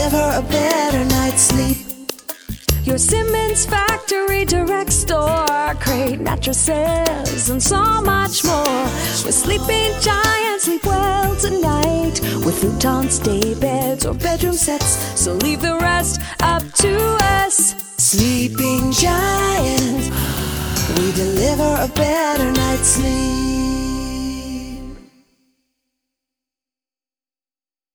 deliver a better night's sleep. Your Simmons Factory Direct Store, Crate mattresses and so much more. With Sleeping Giants, sleep well tonight. With futons, day beds, or bedroom sets. So leave the rest up to us. Sleeping Giant, we deliver a better night's sleep.